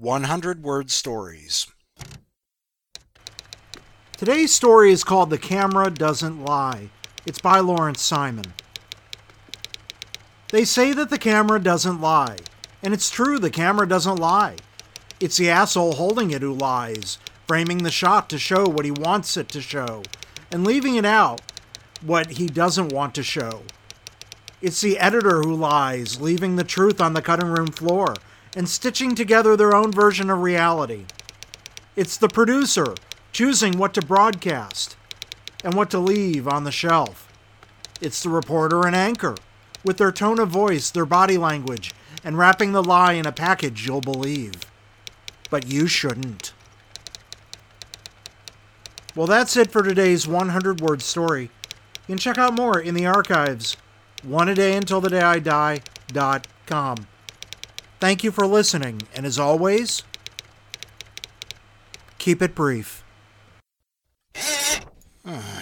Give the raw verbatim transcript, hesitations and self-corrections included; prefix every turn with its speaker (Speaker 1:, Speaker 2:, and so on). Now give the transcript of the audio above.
Speaker 1: one hundred word stories.
Speaker 2: Today's story is called The Camera Doesn't Lie. It's by Lawrence Simon. They say that the camera doesn't lie. And it's true, the camera doesn't lie. It's the asshole holding it who lies, framing the shot to show what he wants it to show, and leaving it out what he doesn't want to show. It's the editor who lies, leaving the truth on the cutting room floor, and stitching together their own version of reality. It's the producer, choosing what to broadcast and what to leave on the shelf. It's the reporter and anchor, with their tone of voice, their body language, and wrapping the lie in a package you'll believe. But you shouldn't. Well, that's it for today's one hundred word story. You can check out more in the archives, one a day until the day I die dot com. Thank you for listening, and as always, keep it brief.
Speaker 1: Uh.